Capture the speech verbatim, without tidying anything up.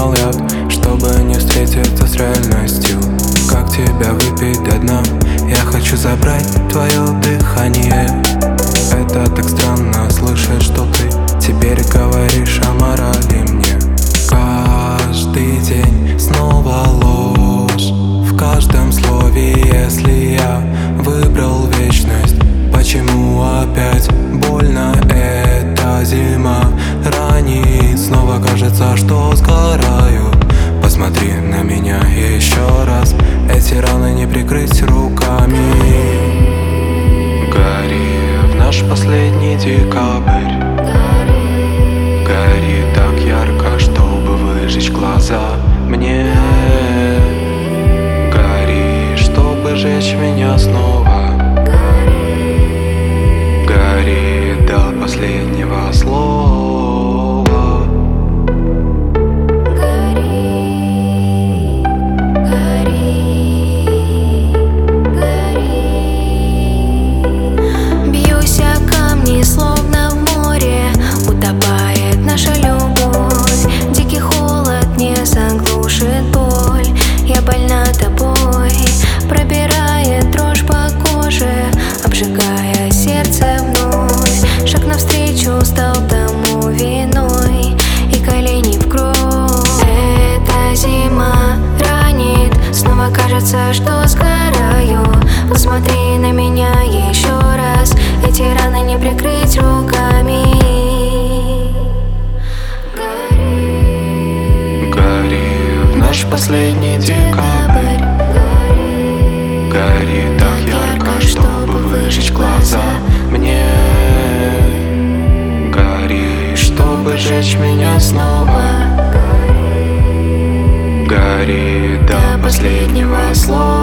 принимал яд, чтобы не встретиться с реальностью. Как тебя выпить до дна? Я хочу забрать твое дыхание. Это так странно слышать, что ты теперь говоришь о морали мне. Каждый день снова ложь в каждом слове. Если я выбрал вечность, почему опять больно? Эта зима ранит, снова кажется, что сгораю. Посмотри на меня еще раз, эти раны не прикрыть руками. Гори в наш последний декабрь, гори так ярко, чтобы выжечь глаза мне. Гори, чтобы жечь меня снова. Гори до последнего слова. Словно в море утопает наша любовь. Дикий холод не заглушит боль. Я больна тобой, пробирает дрожь по коже, обжигая сердце вновь. Шаг навстречу стал тому виной, и колени в кровь. Эта зима ранит, снова кажется, что сгораю. Посмотри на меня еще раз, эти раны не прикрыть руками. Гори, гори в наш последний декабрь, гори так ярко, чтобы выжечь глаза мне. Гори, чтобы жечь меня снова. Гори до последнего слова.